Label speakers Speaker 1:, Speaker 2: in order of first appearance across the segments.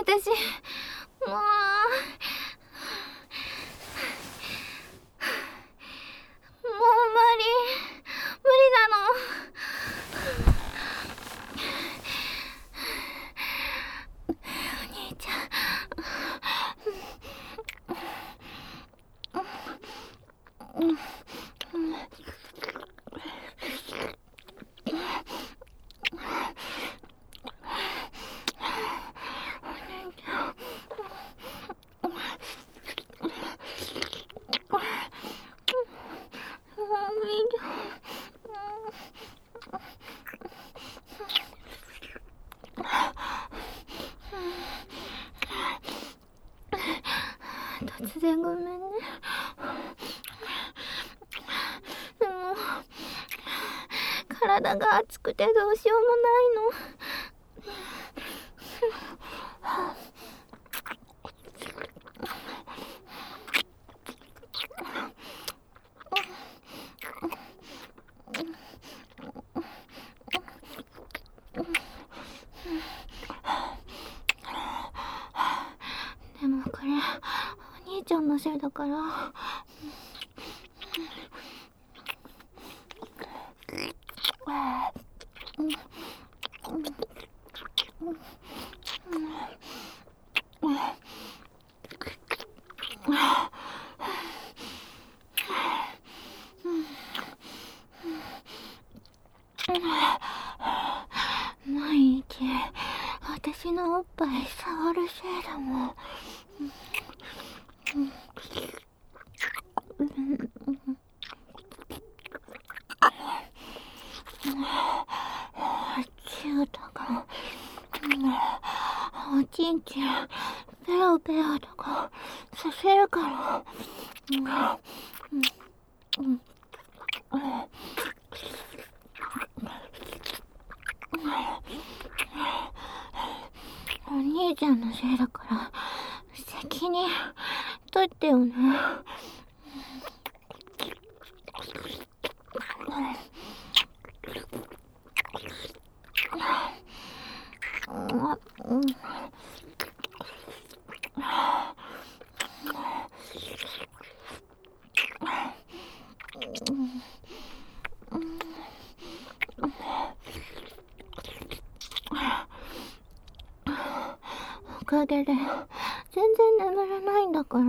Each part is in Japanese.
Speaker 1: 私もう無理なの。お兄ちゃん。突然ごめんね。でも体が熱くてどうしようもないの。でもこれお兄ちゃんのせいだから。毎日私のおっぱい触るせいだもん。チューとかおちんちんペロペロとかさせるから。お兄ちゃんのせいだから責任取ってよね。おかげで全然眠れないんだから。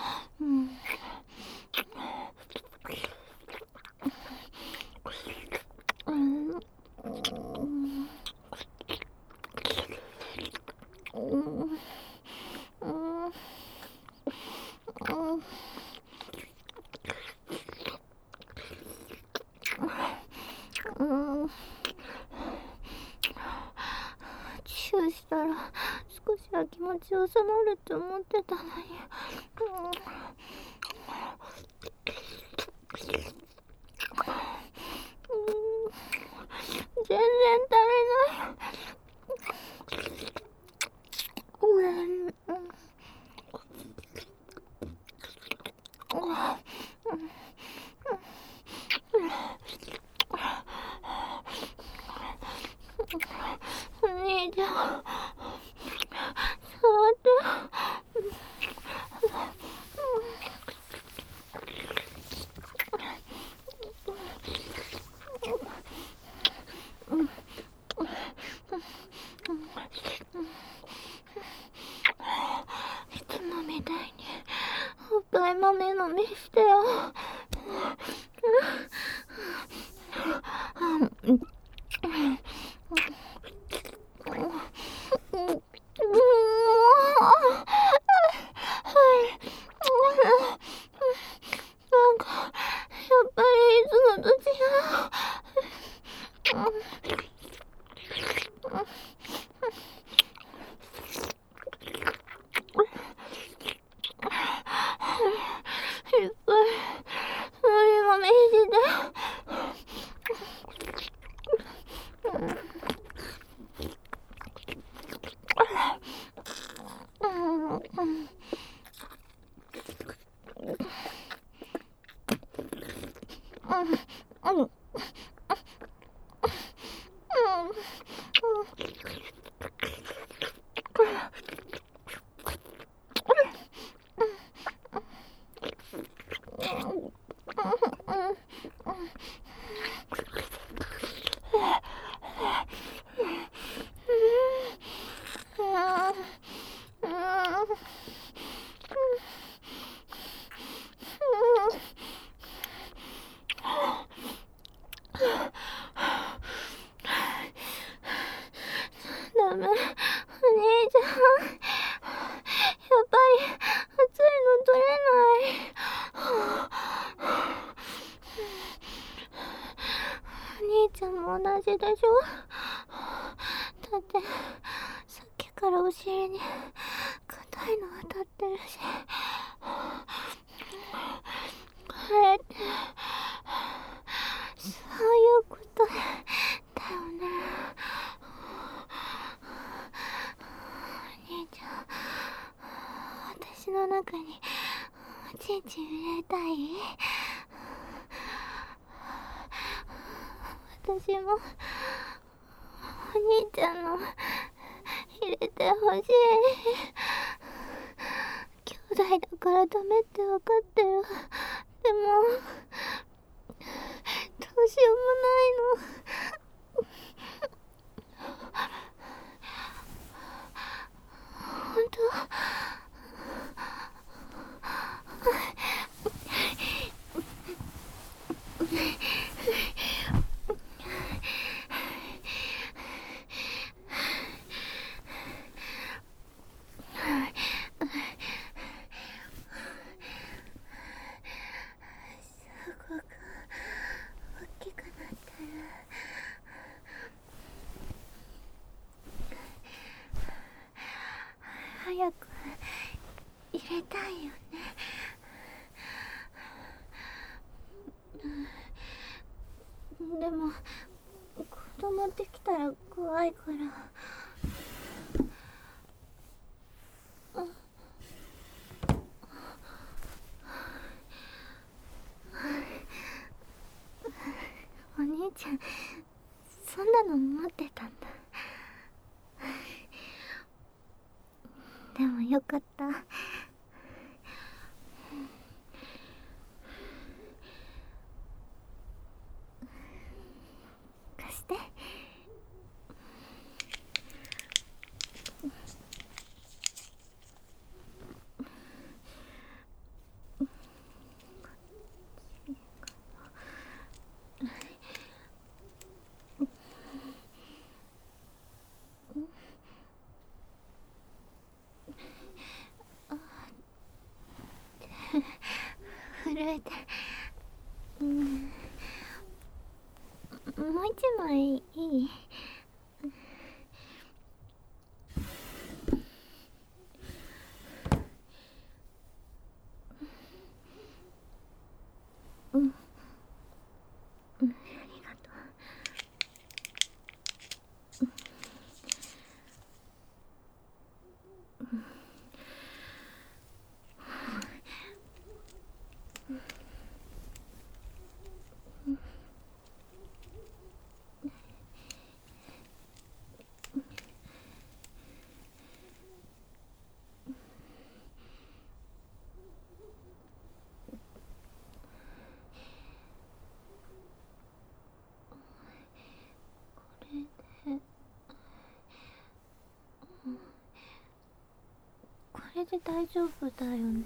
Speaker 1: チューしたら少しは気持ち収まるって思ってたのに。全然足りない。ごめん。お兄ちゃん、触って。いつもみたいにおっぱいもみもみしてよ。なんかやっぱりいつもと違う。いっぱいダメ。お兄ちゃん、やっぱり熱いの取れない。お兄ちゃんも同じでしょ。だってさっきからお尻に硬いの当たってるし、これってそういうことだよね。お兄ちゃん、私の中におちんちん入れたい？私もお兄ちゃんの入れてほしい。兄弟だからダメって分かってる。でもどうしようもないの。本当？すごく大きくなってる。早く入れたいよね。でも子供できたら怖いから。お兄ちゃん、そんなの持ってたんだ。でもよかった。貸して。震えて。もう一枚いい？ありがとこれで大丈夫だよね。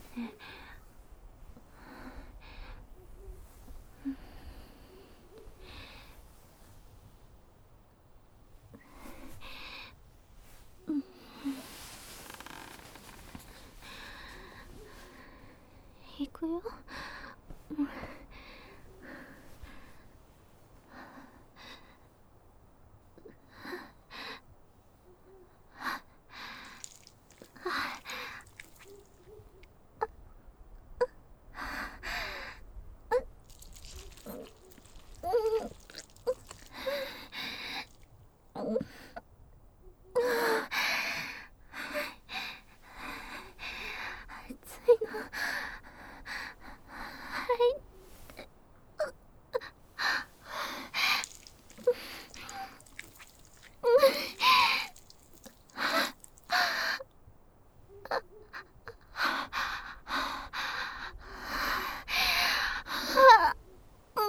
Speaker 1: 行くよ。熱いの。はい。も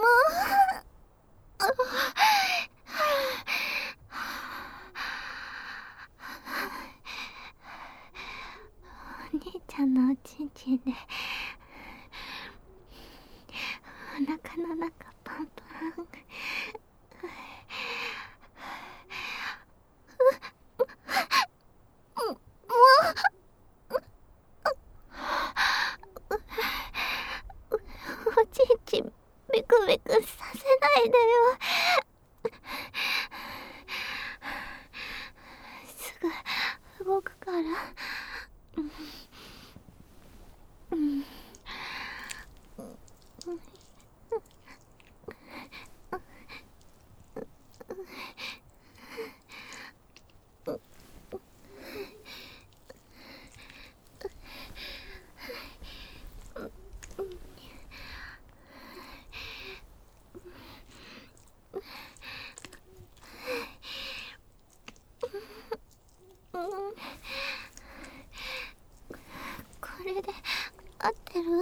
Speaker 1: うお兄ちゃんのおちんちんでお腹の中パンパン。 くから。これで合ってる？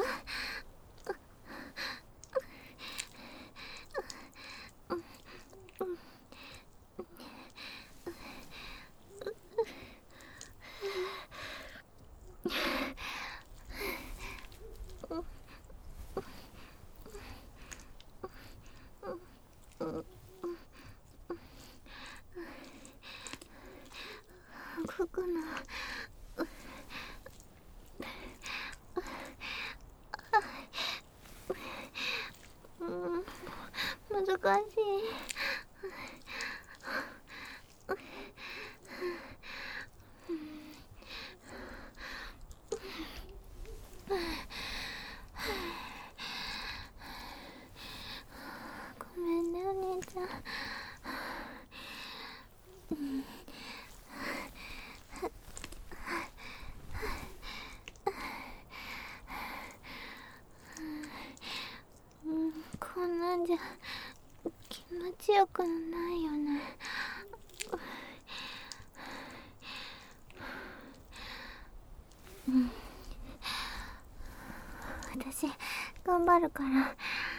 Speaker 1: 動くな。難しい。ごめんねお兄ちゃん。こんなんじゃ気持ちよくないよね。私頑張るから。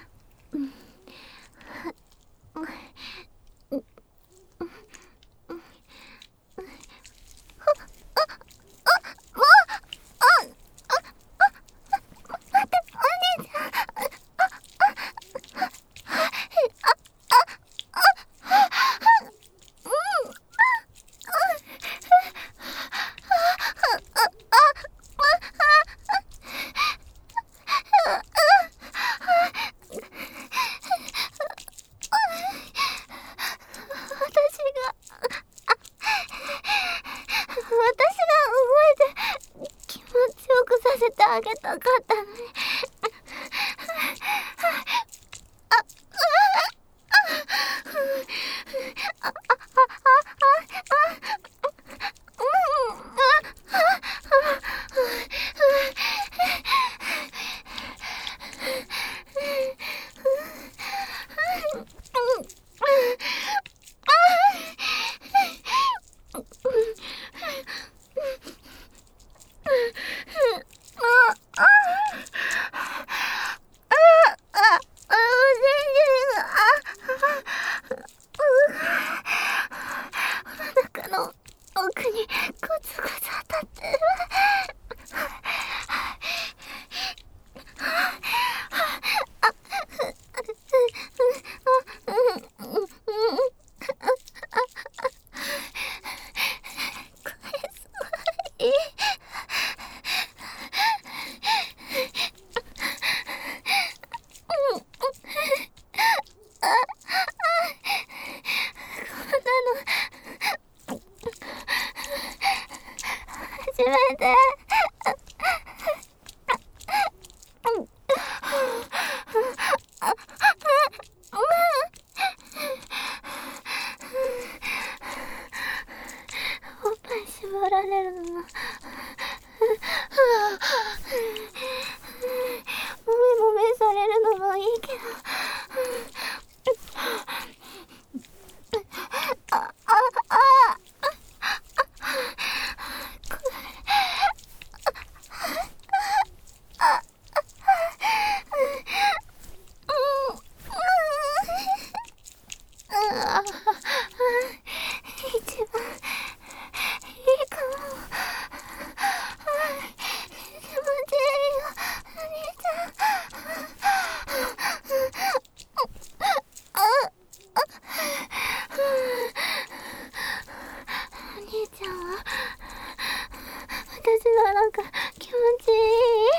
Speaker 1: させてあげたかったのに。奥にゴツゴツ当たってる。初めて。おっぱい縛られるの。もみもみされるのもいいけど。一番いいかも。気持ちいいよ、お兄ちゃん。お兄ちゃんは私のなんか気持ちいい。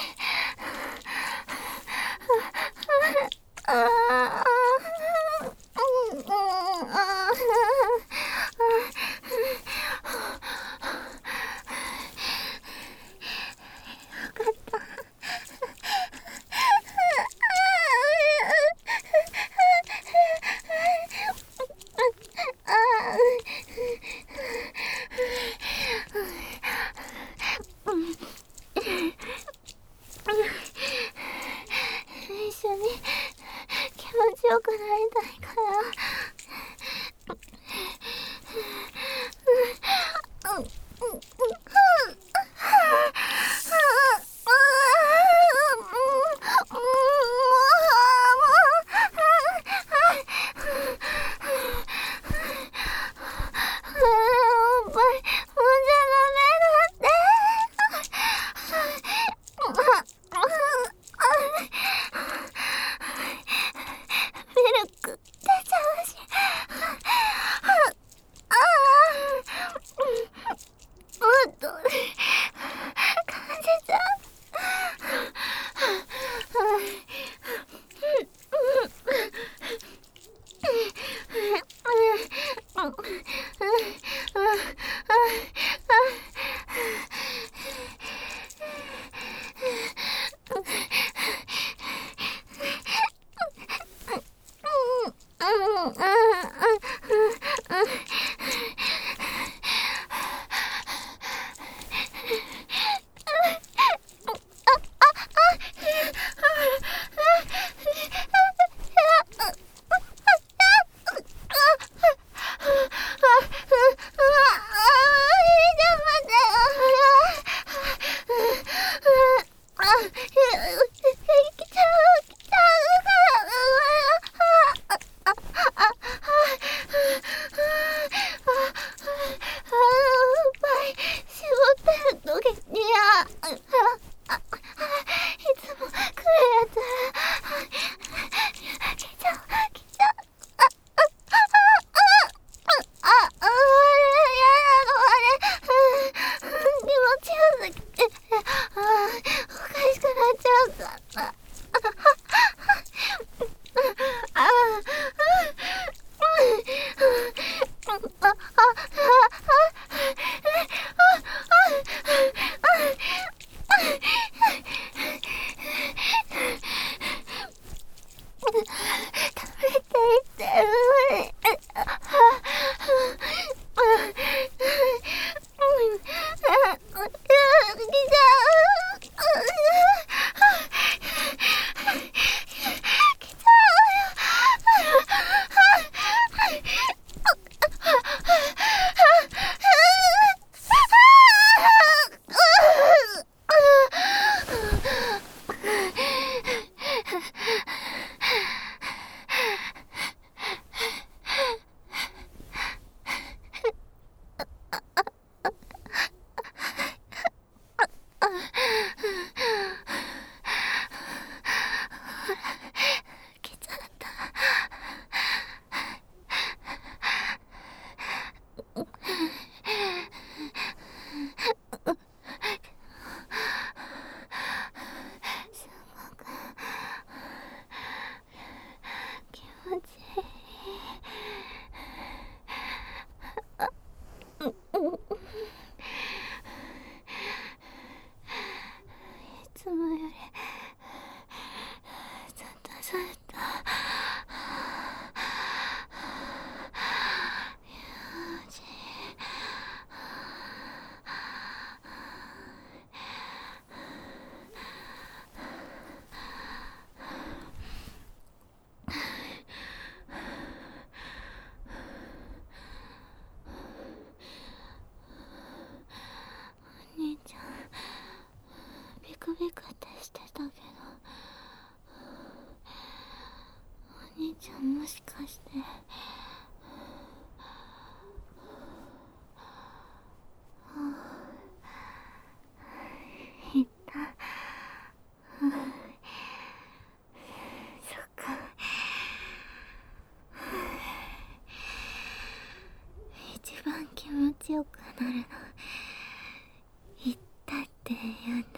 Speaker 1: ちよくなるの言ったって言うんだ。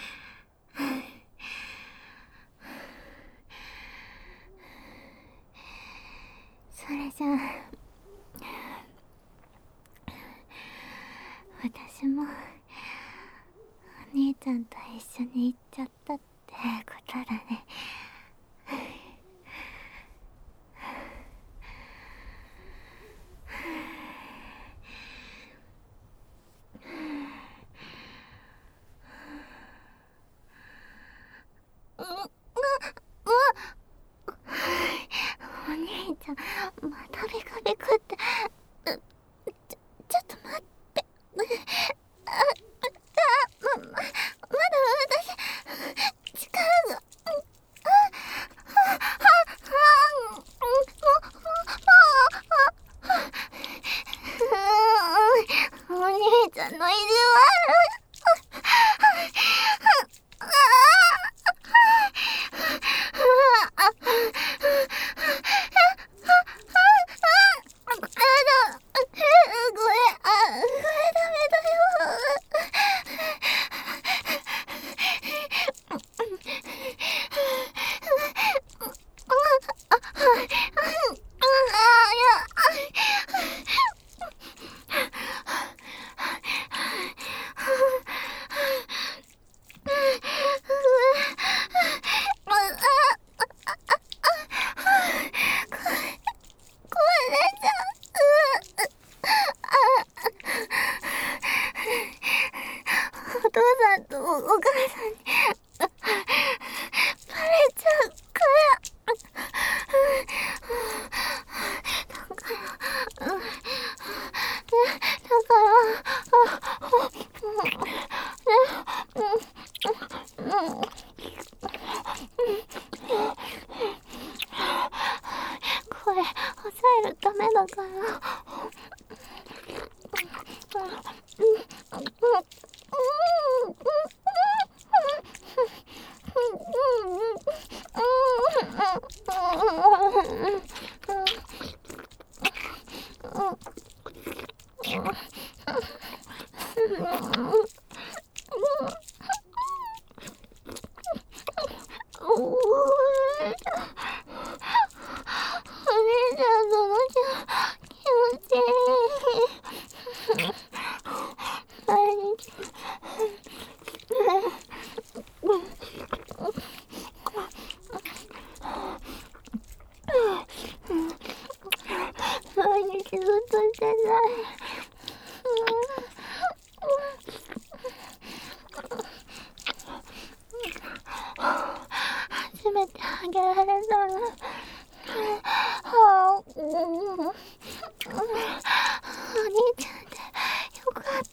Speaker 1: それじゃあ私もお兄ちゃんと一緒に行っちゃったってことだね。お兄ちゃんまたビクビクって。ちょっと待って。まだ私力が。お兄ちゃんの意地悪。お父さんとお母さんにバレちゃうから。これ抑えるためだから。毎日ずっとしてない。初めてあげられたの。お兄ちゃんでよかった。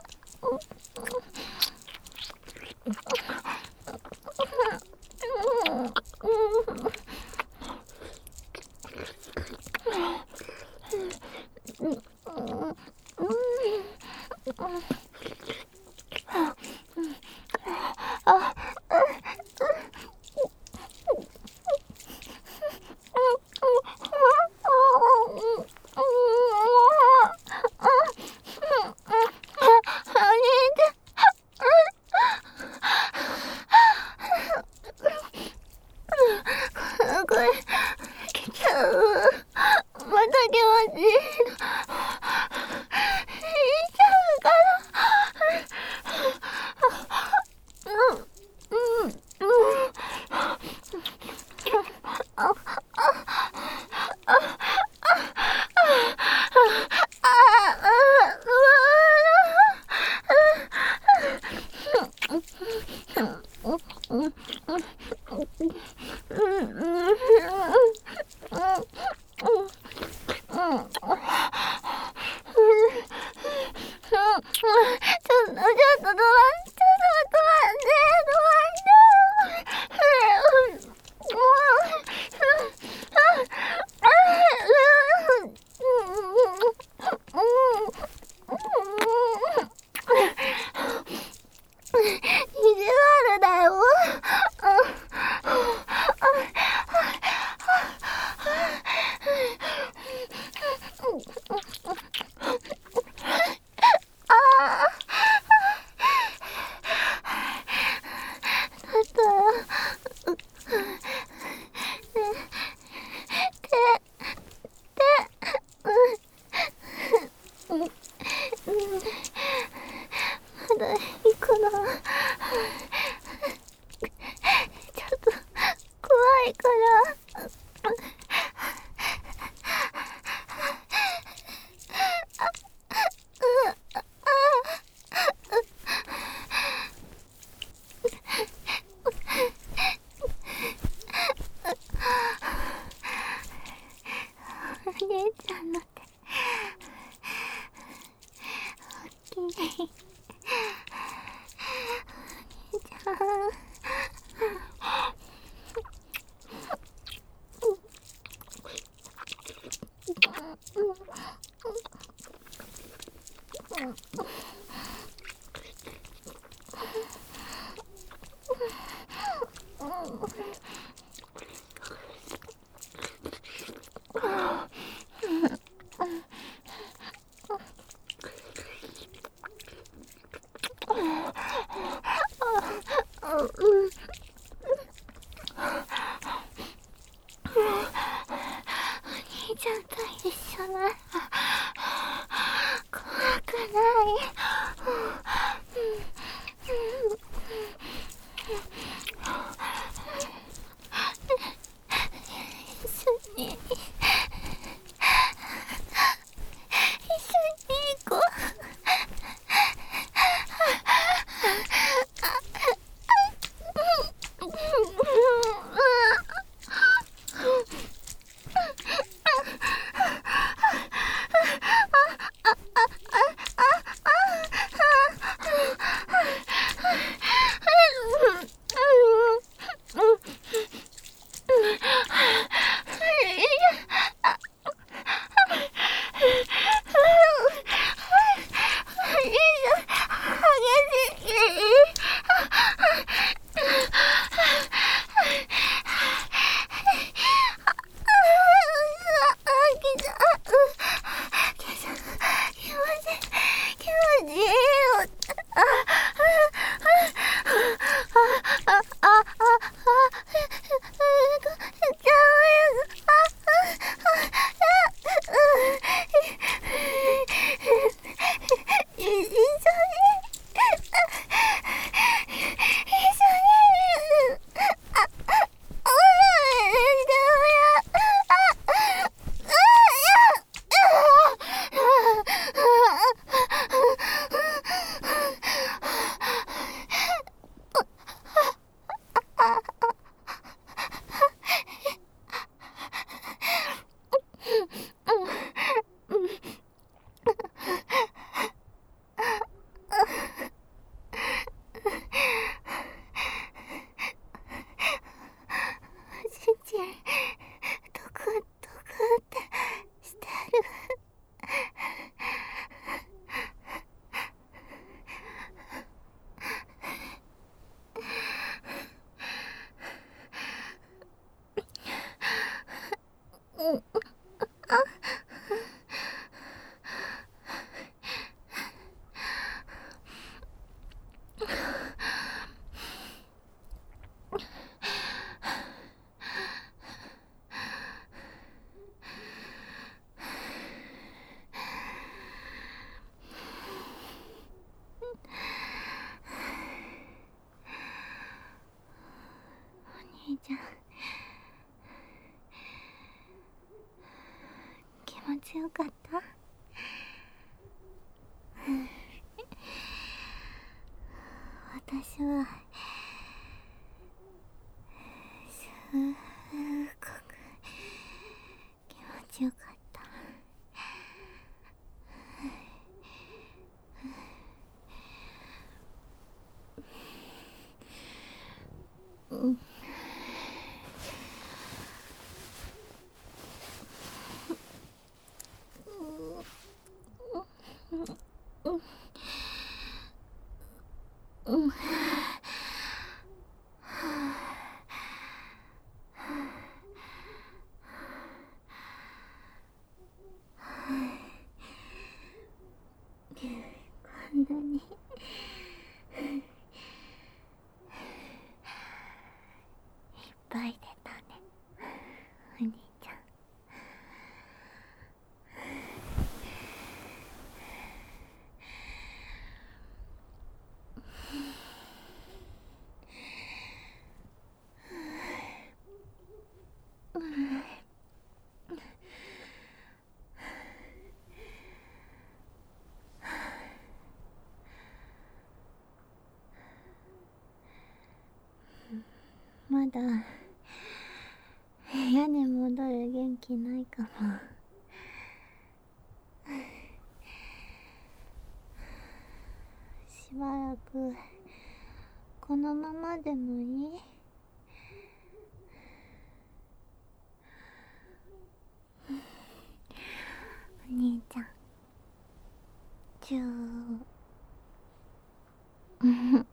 Speaker 1: これ来ちゃう。また気持ちいいの。しちゃうからまだ行くの。ちょっと怖いから。お姉ちゃんの手大きい。お姉ちゃん。お兄ちゃんと一緒なら怖くない。一緒に行こう。お兄ちゃん、気持ちよかった？私はすっごく気持ちよかった。こんなにいっぱい出たね、お兄ちゃん。 だ。部屋に戻る元気ないかも。しばらくこのままでもいい？お兄ちゃん、うん